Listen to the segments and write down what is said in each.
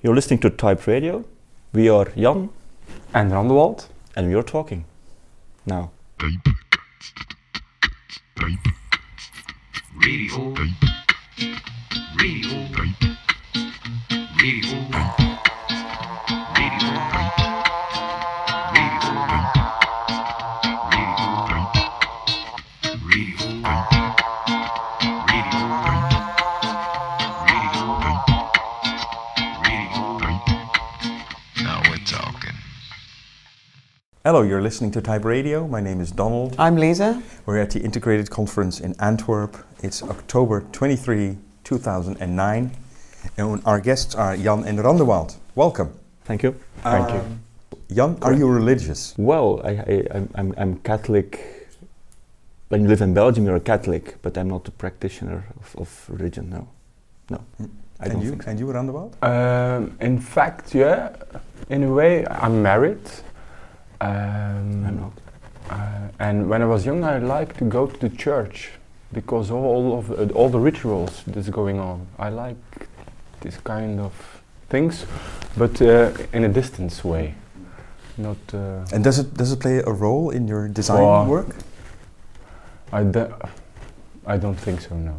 You're listening to Type Radio. We are Jan and Randewald, and we are talking now. Radio. Hello, you're listening to Type Radio. My name is Donald. I'm Lisa. We're at the Integrated Conference in Antwerp. It's October 23, 2009. And our guests are Jan and Randewald. Welcome. Thank you. Thank you. Jan, are you religious? Well, I'm Catholic. When you live in Belgium, you're a Catholic, but I'm not a practitioner of religion, no. I don't think so. And you, Randewald? In fact, yeah, in a way, I'm married. I'm not. And when I was young, I liked to go to the church because of all the rituals that's going on. I like this kind of things, but in a distance way. Not. And does it play a role in your design work? I don't think so. No.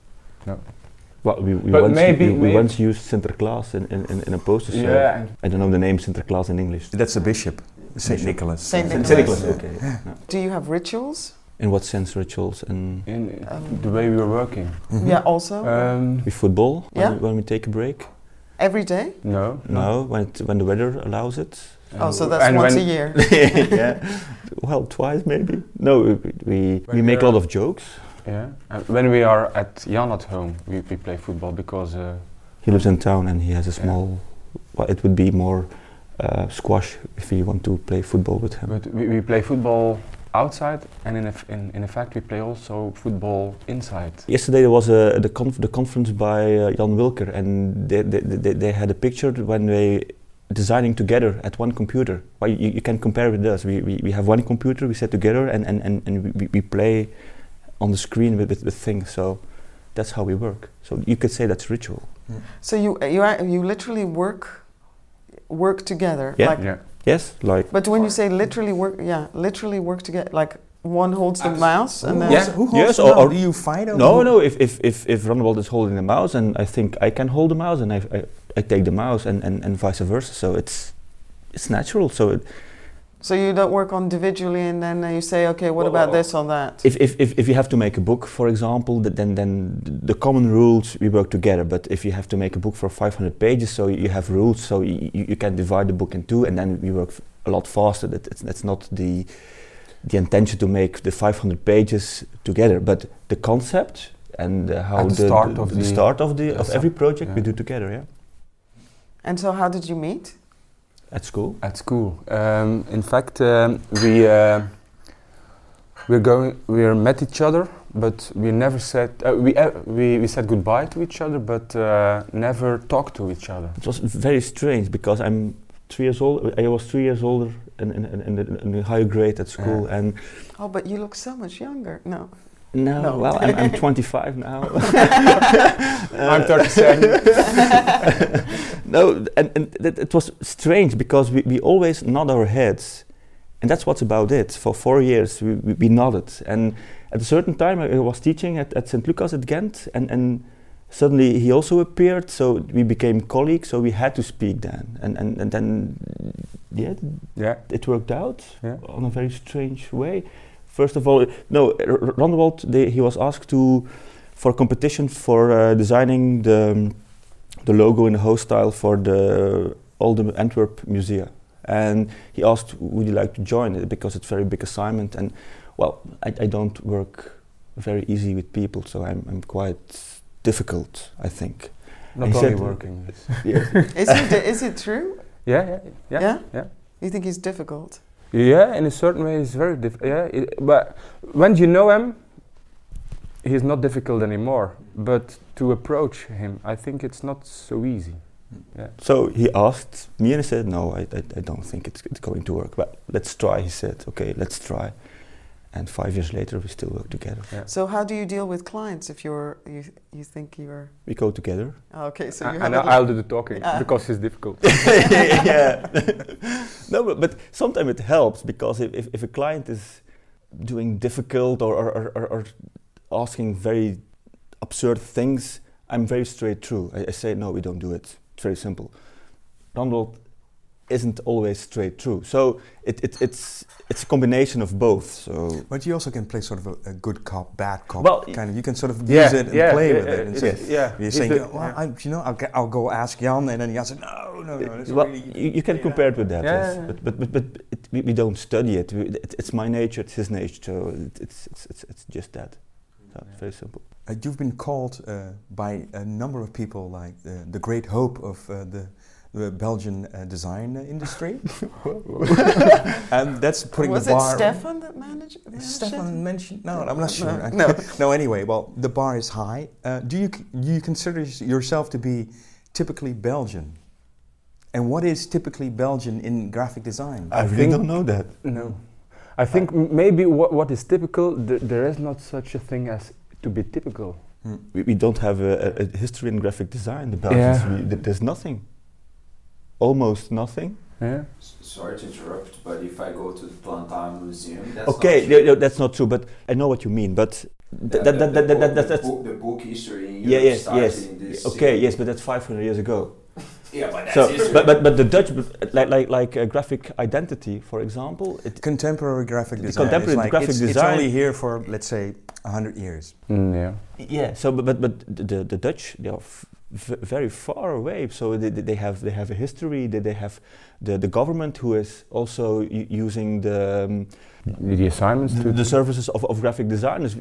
Well, we once used Sinterklaas in a poster. Yeah. I don't know the name Sinterklaas in English. That's a bishop. Saint Nicholas. Saint Nicholas. Okay. Yeah. No. Do you have rituals? In what sense rituals? In the way we were working. Mm-hmm. Yeah. Also. We football. Yeah. When we take a break. Every day? No. When the weather allows it. So that's once a year. Yeah. Well, twice maybe. No, we make a lot of jokes. Yeah. When we are at Jan at home, we play football because he lives in town and he has a small. Well, it would be more squash if you want to play football with him. But we play football outside, and in fact we play also football inside. Yesterday there was the conference by Jan Wilker, and they had a picture when they designing together at one computer. Well, you can compare with us. We have one computer, we sit together and we play on the screen with things. So that's how we work. So you could say that's ritual. Mm. So you literally work together. Yeah. Like yeah. Yes, like. But when you say literally work together, like one holds the mouse and then. Yeah. Who holds the mouse? Or do you fight over? No. If Randewald is holding the mouse and I think I can hold the mouse and I take the mouse and vice versa. So it's natural. So you don't work individually and then you say, okay, what about this or that? If you have to make a book, for example, then the common rules we work together. But if you have to make a book for 500 pages, so you have rules, so you can divide the book in two, and then we work a lot faster. That's not the intention to make the 500 pages together, but the concept and how the start of every project we do together. Yeah. And so, how did you meet? At school. At school. In fact, we met each other, but we never said we said goodbye to each other, but never talked to each other. It was very strange because I'm 3 years old. I was 3 years older in the higher grade at school, and. Oh, but you look so much younger. No. No. Well, I'm 25 now. I'm 37. No, and it was strange because we always nod our heads, and that's what's about it. For 4 years we nodded, and at a certain time I was teaching at St. Lucas at Ghent, and suddenly he also appeared, so we became colleagues, so we had to speak then, and then it worked out on a very strange way. First of all, Randewald, he was asked for a competition for designing the logo in the host style for the Old Antwerp Museum. And he asked, would you like to join it, because it's a very big assignment. And well, I don't work very easy with people, so I'm quite difficult, I think. Not only working. Is it true? Yeah. You think he's difficult? Yeah, in a certain way, he's very difficult. Yeah, but when you know him, he's not difficult anymore. But to approach him, I think it's not so easy. Yeah. So he asked me, and I said, "No, I don't think it's going to work. But let's try." He said, "Okay, let's try." And 5 years later, we still work together. Yeah. So how do you deal with clients if you think you're... We go together. Okay, so you And have I'll do the talking Yeah. because it's difficult. Yeah. No, but sometimes it helps because if a client is doing difficult or asking very absurd things, I'm very straight through. I say, no, we don't do it. It's very simple. Ronald isn't always straight through. So it's a combination of both. So But you also can play sort of a good cop, bad cop Well, kind of. You can sort of Yeah, use it and yeah, play yeah, with it. And it's- say, yeah. you're He's saying, the- well, I'll go ask Jan, and then Jan said, no. That's well, really, you can compare it with that. Yeah, Yes. yeah, yeah. But we don't study it. It's my nature. It's his nature. So it's just that. So it's very simple. You've been called by a number of people like the great hope of the Belgian design industry. And that's putting Was the it bar... Stefan that managed it? Stefan mentioned... No, I'm not sure. No. No, anyway, well, the bar is high. Do you consider yourself to be typically Belgian? And what is typically Belgian in graphic design? I really think- don't know that. No. I think maybe what is typical, there is not such a thing as to be typical. We don't have a history in graphic design. The Belgians, Yeah. there's nothing. Almost nothing. Yeah. Sorry to interrupt, but if I go to the Plantain Museum, that's Okay, not true. no, that's not true. But I know what you mean. But The book history in yeah, Europe yes, started yes. in this. Okay, yes, but that's 500 years ago. Yeah, but that's So, history. but the Dutch, like graphic identity, for example, Contemporary graphic The design. contemporary it's like graphic it's design- only here for, let's say, 100 years. Yeah. yeah. So, but the Dutch, they are very far away. So they have a history. They have the government who is also using The assignments to the services of graphic designers.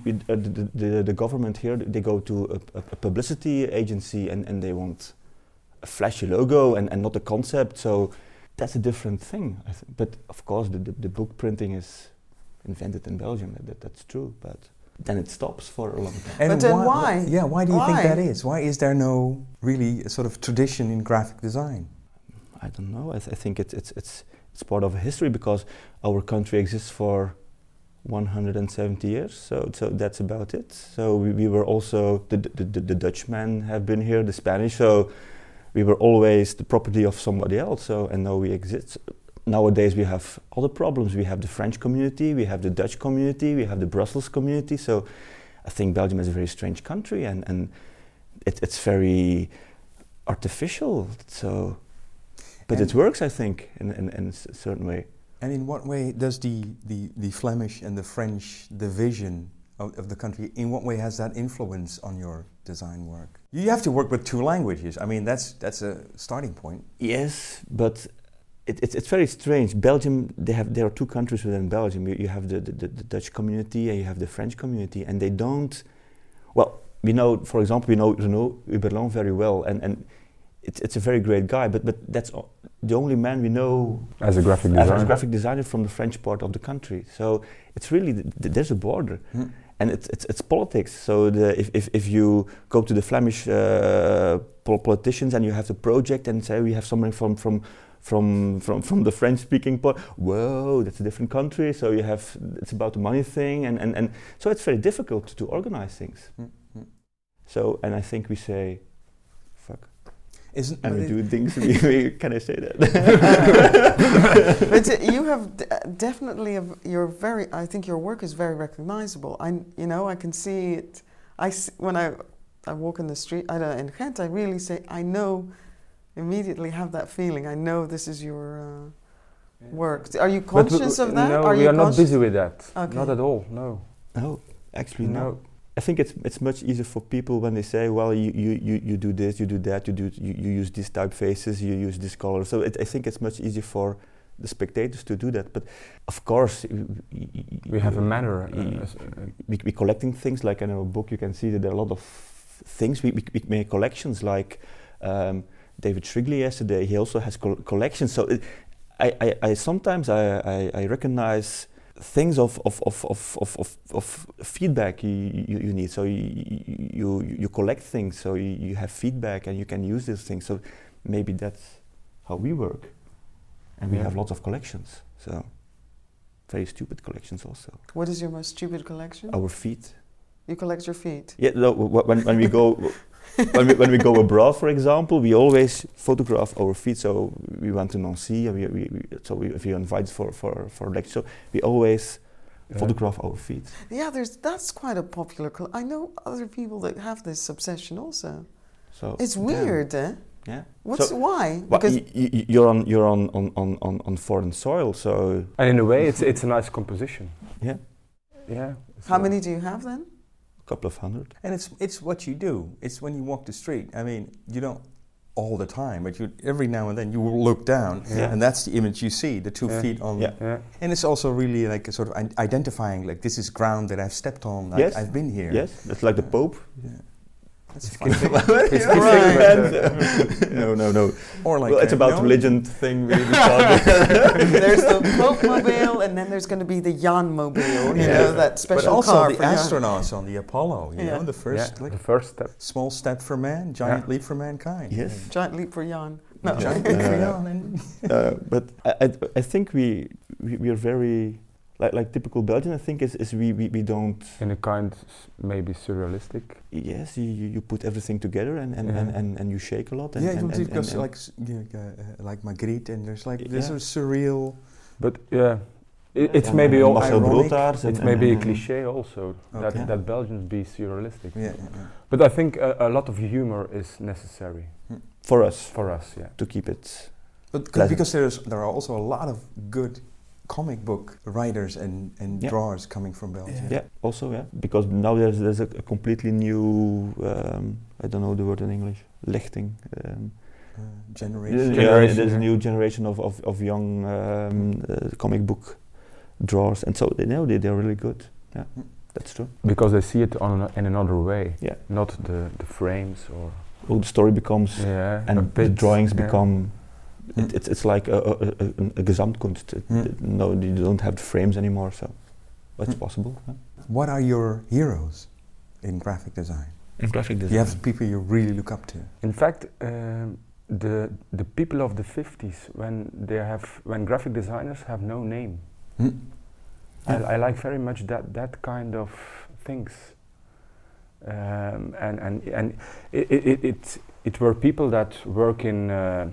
The government here, they go to a publicity agency and they want a flashy logo and not a concept. So that's a different thing, I think. But of course, the book printing is invented in Belgium. That's true. But then it stops for a long time. And But then why? Yeah, why do you think Why? that is? Why is there no really sort of tradition in graphic design? I don't know. I think it's part of history because our country exists for 170 years. So that's about it. So we were also the Dutchmen have been here, the Spanish. So we were always the property of somebody else. So and now we exist. Nowadays we have other problems. We have the French community, we have the Dutch community, we have the Brussels community. So I think Belgium is a very strange country and it's very artificial. So. But And it works, I think, in a certain way. And in what way does the Flemish and the French division of the country, in what way has that influence on your design work? You have to work with two languages. I mean, that's a starting point. Yes, but it's very strange. Belgium, there are two countries within Belgium. You have the Dutch community and you have the French community, and they don't. Well, we know, for example, we know Renaud Huberlin very well, and it's a very great guy. But that's the only man we know As a graphic as designer. a graphic designer from the French part of the country. So it's really there's a border. And it's politics. So if you go to the Flemish politicians and you have the project and say we have somebody from the French-speaking part, whoa, that's a different country. So it's about the money thing, and so it's very difficult to organize things. So and I think we say, fuck, and we do things. Can I say that? But you have definitely you're very. I think your work is very recognizable. I can see it. When I walk in the street. I don't know, in Ghent. I really say I know. Immediately have that feeling. I know this is your work. Are you conscious of that? No, are we you are not busy with that. Okay. Not at all. No. No, actually No. no. I think it's much easier for people when they say, well, you do this, you do that, you use these typefaces, you use this color. So I think it's much easier for the spectators to do that. But of course, We have a manner. we collecting things like in our book. You can see that there are a lot of things. We make collections like David Shrigley yesterday. He also has collections. So I sometimes I recognize things of feedback you need. So you collect things, so you have feedback and you can use these things. So maybe that's how we work, and we have lots of collections. So very stupid collections also. What is your most stupid collection? Our feet. You collect your feet. Yeah, no, when we go when we go abroad, for example, we always photograph our feet. So we went to Nancy, and if you're invited for a lecture, we always photograph our feet. Yeah, that's quite a popular. I know other people that have this obsession also. So it's weird, eh? Yeah. Why? Well, because you're on foreign soil, so. And in a way, it's a nice composition. Yeah. Yeah. How many do you have then? Couple of hundred. And it's what you do. It's when you walk the street. I mean, you don't all the time, but you every now and then you will look down, and that's the image you see, the 2 feet on. Yeah. And it's also really like a sort of identifying, like this is ground that I've stepped on. Yes. I've been here. Yes, it's like the Pope. Yeah. That's funny. No. Or like it's about religion thing. Really. There's the Pope mobile, and then there's going to be the Jan mobile. You know, that special but also car the for Jan. astronauts on the Apollo. You know, the first step. Small step for man, giant leap for mankind. Yes. Giant leap for Jan. No. Giant leap for Jan. But I think we are very. Like typical Belgian, I think is we don't. In a kind, maybe surrealistic. Yes, you put everything together and you shake a lot. Because like Magritte, and there's a surreal. But it's maybe all Marcel ironic. Broodtaars. It's maybe a cliché also that Belgians be surrealistic. Yeah. But I think a lot of humor is necessary for us. For us, to keep it. But because there are also a lot of good comic book writers and drawers coming from Belgium. Yeah, also, because now there's a completely new, I don't know the word in English, lichting. Generation. There's a new generation of young comic book drawers, and so they're really good. Yeah, that's true. Because they see it in another way. Yeah. Not the frames or. Oh, the story becomes, and the drawings become. It's like a Gesamtkunst. No, you don't have the frames anymore, so it's possible. Huh? What are your heroes in graphic design? In graphic design, you have people you really look up to. In fact, the people of the 50s, when graphic designers have no name. I like very much that kind of things, and it were people that work in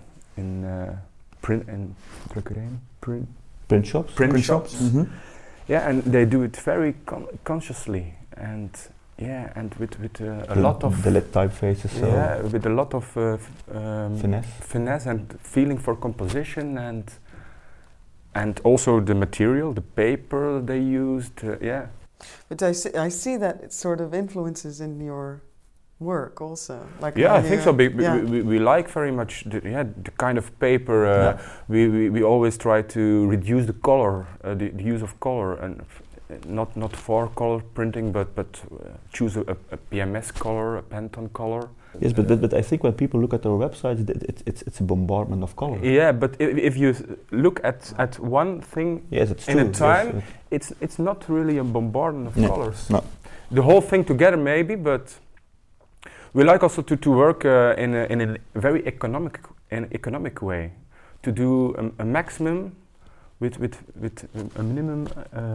print shops. Print shops. Mm-hmm. Yeah, and they do it very consciously, and with a lot of the lit typefaces. With a lot of finesse and feeling for composition and also the material, the paper they used. But I see that it sort of influences in your work also. Like I think so. We like very much the kind of paper. We always try to reduce the color, the use of color, and not for color printing, but choose a PMS color, a Pantone color. Yes, but I think when people look at our website, it's a bombardment of color. Yeah, but if you look at one thing in a time, it's not really a bombardment of colors. No. The whole thing together maybe, but we like also to work in a very economic way, to do a maximum with a minimum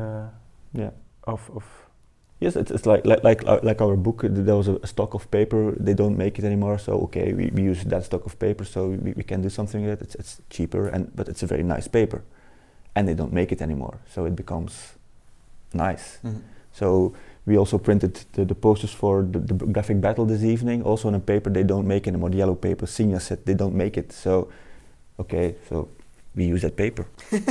of. Yes, it's like our book. There was a stock of paper. They don't make it anymore, so okay, we use that stock of paper, so we can do something with it. It's cheaper, but it's a very nice paper, and they don't make it anymore, so it becomes nice. Mm-hmm. So we also printed the posters for the graphic battle this evening, also on a paper they don't make anymore. The yellow paper. Signa said they don't make it, so okay, so we use that paper.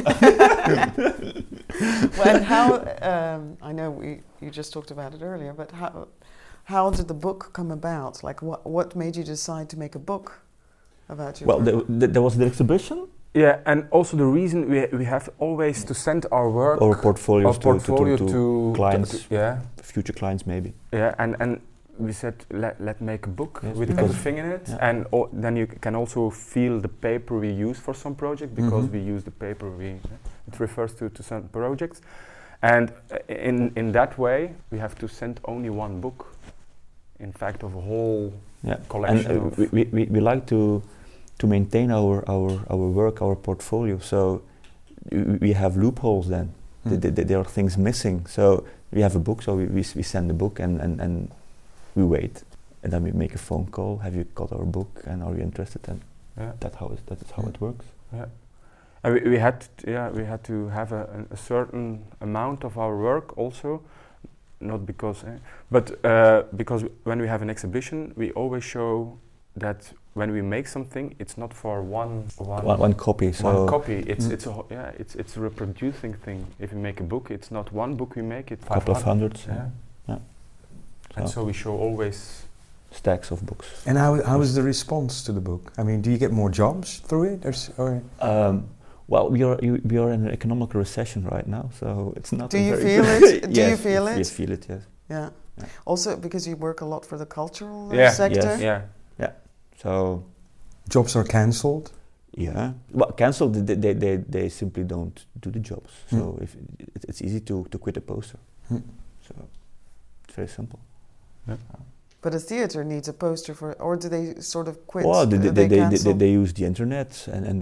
Well, and how? I know you just talked about it earlier, but how did the book come about? Like, what made you decide to make a book about your work? There was the exhibition. Yeah, and also the reason we have always to send our work, our portfolio to clients, future clients maybe. Yeah, and we said let make a book with everything in it, and then you can also feel the paper we use for some project, because we use the paper it refers to some projects, and in that way we have to send only one book, in fact, of a whole collection. And we like to maintain our work, our portfolio, so we have loopholes then. There are things missing. So we have a book, so we send the book and we wait. And then we make a phone call. Have you got our book? And are you interested? And that is how it works. Yeah. And we had to have a certain amount of our work also, not because, but because when we have an exhibition, we always show that when we make something, it's not for one copy. So one copy. It's a reproducing thing. If we make a book, it's not one book we make. It's a couple of hundreds. Yeah. And so we show always stacks of books. And how is the response to the book? I mean, do you get more jobs through it, or? Well, we are in an economic recession right now, so it's not. Do you feel it? Yes, Do you feel it? Yes, feel it. Yes. Yeah. Also, because you work a lot for the cultural sector. Yes. Yeah. So jobs are cancelled. Yeah. Well, cancelled. They simply don't do the jobs. So if it's easy to quit a poster. So it's very simple. Yeah. But a theatre needs a poster or do they sort of quit? Well, they use the internet, and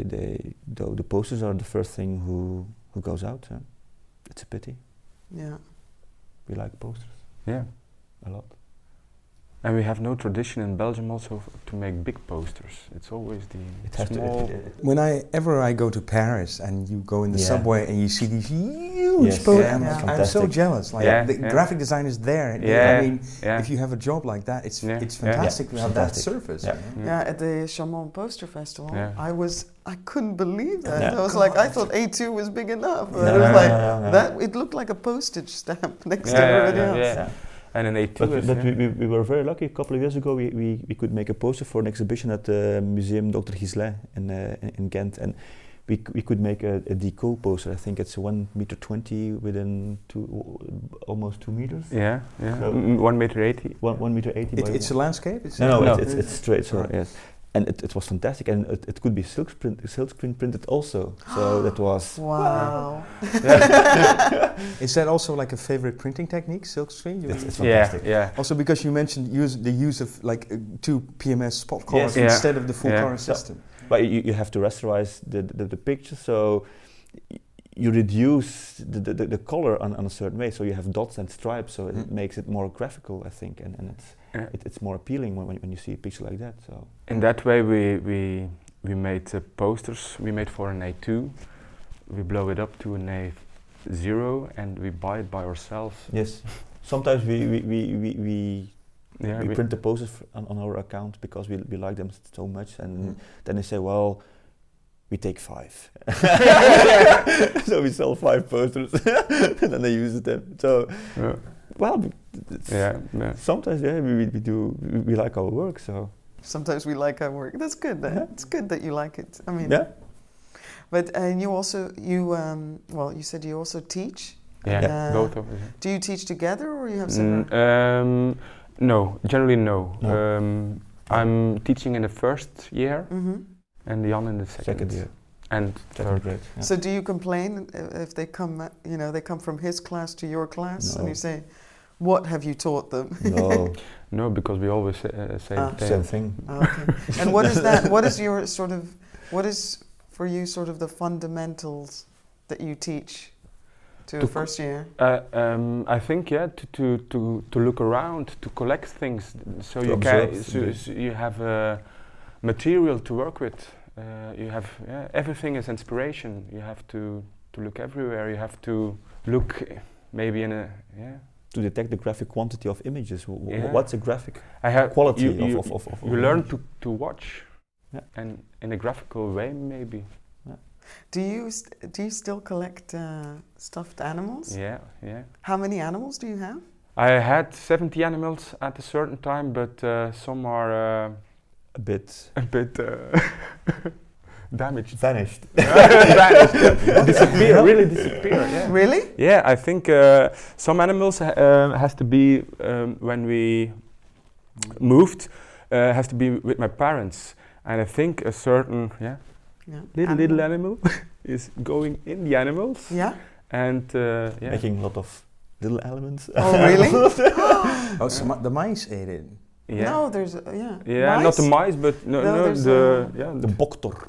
the posters are the first thing who goes out. It's a pity. Yeah. We like posters. Yeah. A lot. And we have no tradition in Belgium also to make big posters. It's always the small. Whenever I go to Paris and you go in the subway and you see these huge posters, I'm so jealous. Like the graphic design is there. I mean, if you have a job like that, it's fantastic to have that surface. At the Chamon Poster Festival, I couldn't believe that. I was like, I thought A2 was big enough. It was like that. It looked like a postage stamp next to everybody else. And an A2 but we were very lucky. A couple of years ago, we could make a poster for an exhibition at the Museum Dr. Gislin in Ghent, and we could make a deco poster. I think it's 1.20 meters within almost 2 meters. Yeah. So 1.80 meters. 1.80 meters. It's a landscape. No, it's straight. So yes. And it was fantastic, and it could be silkscreen printed also. So that was wow. Is that also like a favorite printing technique, silkscreen? It's fantastic. Yeah. Also because you mentioned the use of like 2 PMS spot colors instead of the full color system. But you have to rasterize the picture, so you reduce the color on a certain way. So you have dots and stripes, so it makes it more graphical, I think, and it's more appealing when you see a picture like that. So in that way, we made posters. We made for an A2. We blow it up to an A0, and we buy it by ourselves. Yes. Sometimes we print the posters on our account because we like them so much, and then they say, well, we take 5. So we sell 5 posters, and then they use them. So. Well, sometimes we like our work, so. Sometimes we like our work. That's good. It's good that you like it. I mean. Yeah. But you also you said you also teach. Yeah. Both of us. Do you teach together or you have separate? No, generally no. I'm teaching in the first year, and Jan in the second year. And third grade. Yeah. So do you complain if they come? They come from his class to your class, and you say, "What have you taught them?" No, because we always say the same thing. Okay. And what is that? What is your sort of? What is for you sort of the fundamentals that you teach to a first year? I think to look around, to collect things, so to you observe, can so you have material to work with. You have everything is inspiration. You have to look everywhere. You have to look maybe in a to detect the graphic quantity of images. What's a graphic quality of you learn to watch, and in a graphical way maybe. Do you still collect stuffed animals? Yeah. How many animals do you have? I had 70 animals at a certain time, but some are a bit damaged. Vanished. Really disappear. Yeah. Really? Yeah, I think some animals has to be when we moved has to be with my parents, and I think a certain little animal is going in the animals. Yeah. And making a lot of little elements. Oh really? So the mice ate it. Yeah. No, there's mice? Not the mice, but the boktor.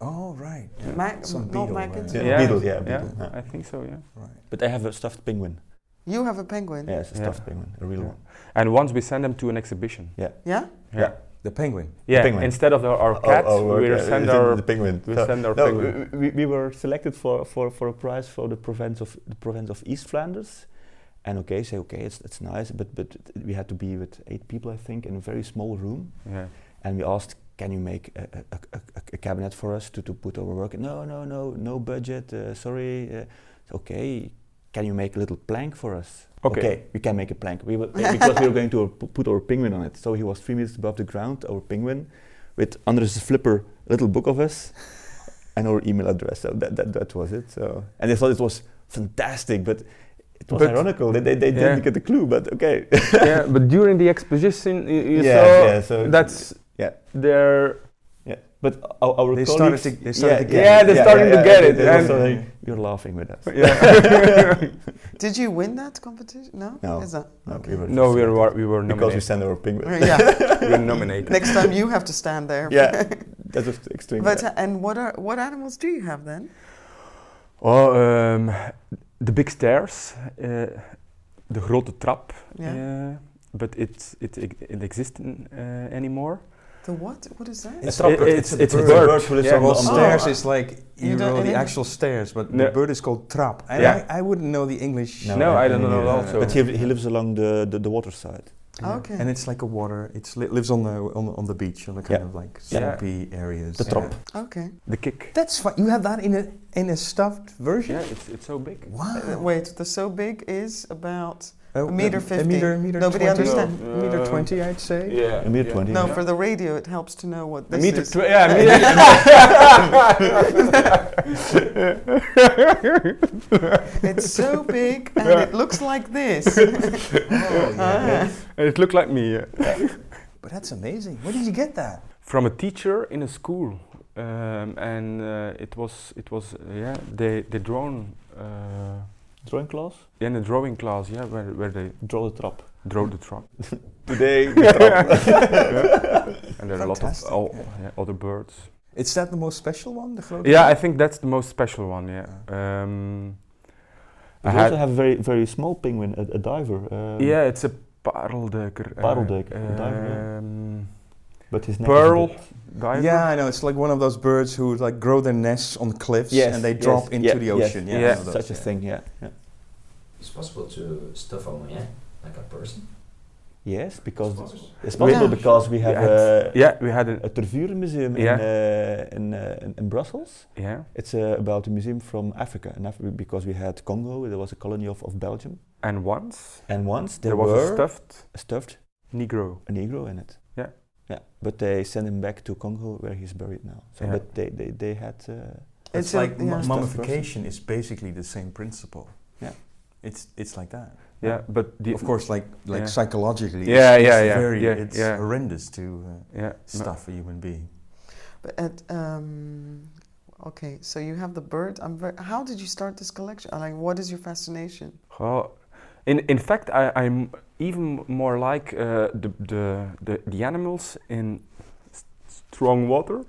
Oh, right. Yeah. Some beetle, not maggots. right? Yeah. Beetle, yeah, beetle, yeah. I think so, yeah. Right. But I have a stuffed penguin. You have a penguin. Yeah, it's a Yeah. stuffed penguin, a real Yeah. one. And once we send them to an exhibition. Yeah. Yeah. The penguin. Yeah, penguin. instead of our cat, we okay. send It's our the penguin. we So- send our no, penguin. we were selected for a prize for the province of East Flanders, and it's nice, but we had to be with 8 people, I think, in a very small room, Yeah. and we asked, can you make a cabinet for us to put our work? No budget. Sorry. Okay. Can you make a little plank for us? Okay. We can make a plank. Because we were going to put our penguin on it. So he was 3 meters above the ground, our penguin, with under his flipper a little book of us and our email address. So that was it. So, and they thought it was fantastic, but it was ironical. They didn't get the clue, but okay. Yeah, but during the exposition, you Yeah, saw yeah, so that's their. Yeah, but our They colleagues, started to get Yeah, it. they're starting to get it. They were And saying, you're laughing with us. yeah. Did you win that competition? No. No. Is that No, okay? we were No, just we selected were because we nominated. sent our penguin. Yeah. We were nominated. Next time you have to stand there. Yeah, that was extreme. But and what animals do you have then? Oh, the big stairs, the grote trap. Yeah. But it exists anymore. The what? What is that? It's It's a a bird. bird. who lives Yeah. on Well, the stairs Oh. is like You don't- the in actual stairs, but No. the bird is called trap. And Yeah. I wouldn't know the English. No, I don't know neither. also. But he lives along the water side. Yeah. Okay. And it's like a water. Lives on the beach, on the kind Yeah. of like Yeah. swampy areas. The trop. Okay. The kick. That's fine. You have that in a stuffed version. Yeah, it's so big. Wow. Wait, the so big is about Oh, meter 50. meter Nobody 20? understands. Meter 20, I'd say. Yeah. A meter 20. No, yeah. for the radio, it helps to know what this is. It's so big and it looks like this. Oh, yeah. Ah. It looked like me. Yeah. But that's amazing. Where did you get that? From a teacher in a school, and it was they drawn Drawing class? in a drawing class, where they Draw the trap. draw the trap. Today, the trap. And there are a lot of Fantastic, other birds. Is that the most special one? The grote? Yeah, I think that's the most special one. Yeah. We also have a very, very small penguin, a diver. Yeah, it's a parelduiker. Parelduiker, a diver, but his neck Pearl is a bit- diver. Yeah, I know. It's like one of those birds who like grow their nests on cliffs Yes, and they yes, drop into yeah, the yes, ocean. yeah. one of those, such a thing, yeah. It's possible to stuff a moyen, like a person. Yes, because possible. it's possible Yeah. because we have We had a Tervuren museum in Brussels. yeah. It's about a museum from Africa, because we had Congo. There was a colony of Belgium, And once and once there was a stuffed Negro. a Negro in it. Yeah. Yeah, but they sent him back to Congo where he's buried now. So, Yeah. but they had. It's a- like yeah. mummification is basically the same principle. Yeah. It's like that. Yeah, but the Of course, like Yeah. psychologically, Yeah, it's yeah, yeah, very, yeah, it's yeah. horrendous to yeah, stuff a human being. But okay, so you have the bird. How did you start this collection? Like, what is your fascination? Oh, in fact, I'm even more like the animals in strong water.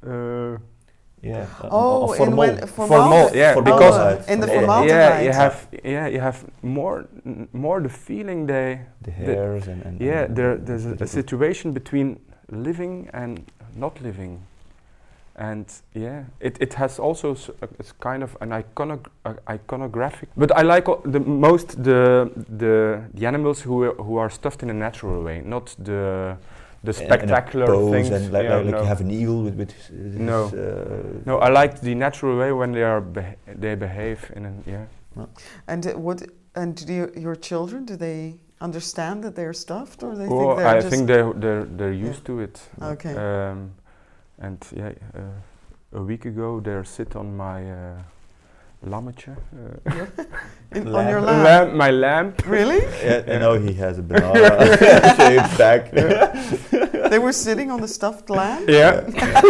Yeah. Oh, in formal. Formal, yeah, For because in the Yeah. formaldehyde. you have more the feeling the hairs and there's a the- situation between living and not living, and it has also it's kind of an iconographic. But I like the most the animals who are stuffed in a natural way, not the spectacular and a pose things. and like no. you have an eagle with his, No. No, I like the natural way when they behave in an And And do your children, do they understand that they're stuffed, or they Oh, think they're I just... think they're used to it. Okay. And a week ago they sit on my lammetje. On your lamp? My lamp. Really? Yeah, I know he has a banana shaped back. They were sitting on the stuffed lamp? Yeah.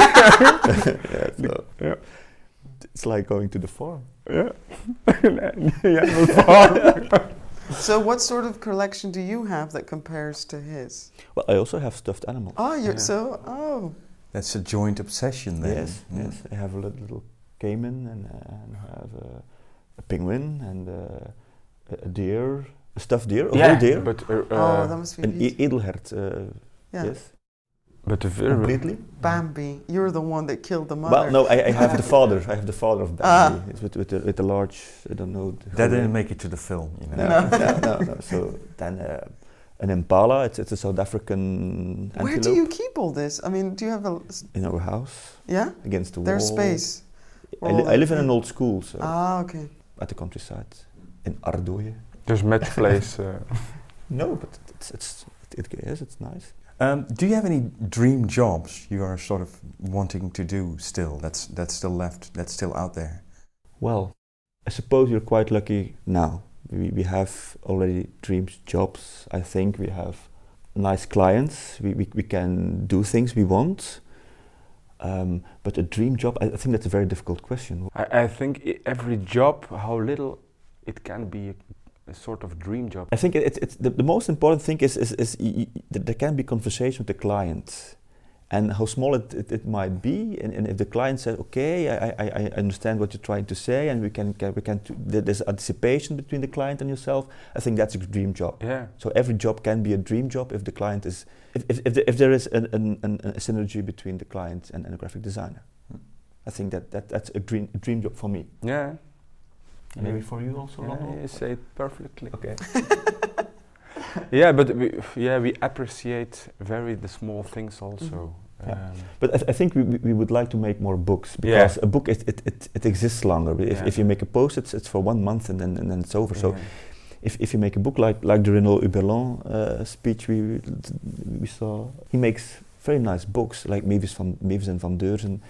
Yeah, it's like going to the farm. Yeah. The farm. So what sort of collection do you have that compares to his? Well, I also have stuffed animals. Oh, Yeah. so, That's a joint obsession then. Yes, yes. I have a little caiman and I have a penguin and a deer, a stuffed deer, a whole deer. But that must be An beautiful. edelhert, Yeah. yes. but a very Completely. Bambi, you're the one that killed the mother. Well, no, I have the father. I have the father of Bambi. It's with a large, I don't know. That didn't make it to the film, you know. No. So then an impala. It's a South African Where antelope do you keep all this? I mean, do you have in our house yeah? against the There's wall. space. I live in an old school, so Okay. at the countryside in Ardooien. there's match place. No, but it's nice. Do you have any dream jobs you are sort of wanting to do still? That's still left. That's still out there. Well, I suppose you're quite lucky now. We have already dream jobs. I think we have nice clients. We can do things we want. But a dream job, I think that's a very difficult question. I think every job, how little it can be a sort of dream job. I think it's the most important thing is that there can be conversation with the client, and how small it might be, and if the client says, okay, I understand what you're trying to say, and we can there's anticipation between the client and yourself. I think that's a dream job. Yeah. So every job can be a dream job if the client is if there is a synergy between the client and a graphic designer. I think that's a dream job for me. Yeah. And maybe for you also. Yeah, you say it perfectly. Okay. Yeah, but we appreciate the small things also. Yeah. But I think we would like to make more books, because a book it exists longer. If you make a post, it's for 1 month and then it's over. So if you make a book like the Renaud Hubelin speech we saw, he makes very nice books like Mavis and Van Deurzen.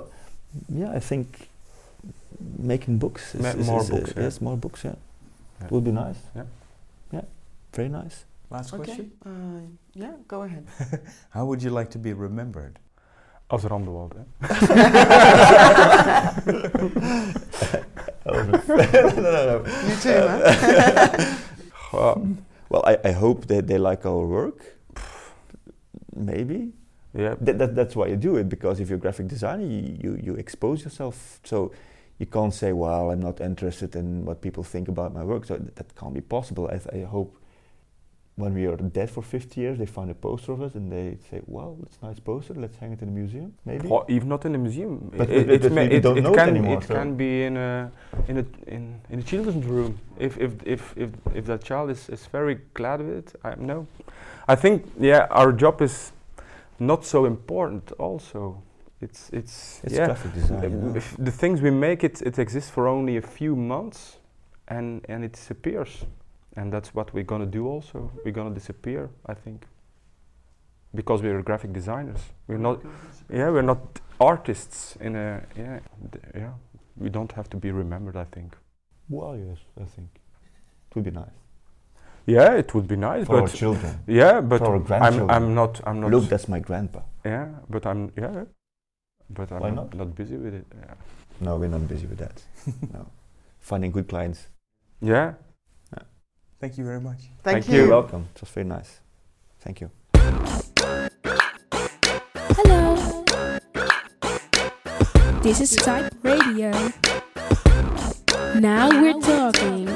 I think making books is more books. Yes, more books. Yeah, it would be nice. Yeah, very nice. Last question. Yeah, go ahead. How would you like to be remembered? Als Randewald. No. You too, huh? Well, I hope that they like our work. Maybe. Yeah. That's why you do it, because if you're a graphic designer, you expose yourself. So you can't say, well, I'm not interested in what people think about my work. So that can't be possible. I hope when we are dead for 50 years, they find a poster of us and they say, well, it's a nice poster, let's hang it in the museum, maybe? Or even not in a museum. But we don't know it anymore. It can be in a children's room. If that child is very glad with it, I think our job is not so important. Also, it's graphic design. The things we make, it exists for only a few months, and it disappears. And that's what we're gonna do also. We're gonna disappear, I think. Because we're graphic designers. We're not artists in we don't have to be remembered, I think. Well, yes, I think. It would be nice. Yeah, it would be nice. For our children. Yeah, but for our grandchildren. I'm not. Look, that's my grandpa. Yeah, but I'm Why not? Not busy with it. Yeah. No, we're not busy with that. No. Finding good clients. Yeah. Thank you very much. Thank You're you. welcome. It was very nice. Thank you. Hello. This is Type Radio. Now we're talking.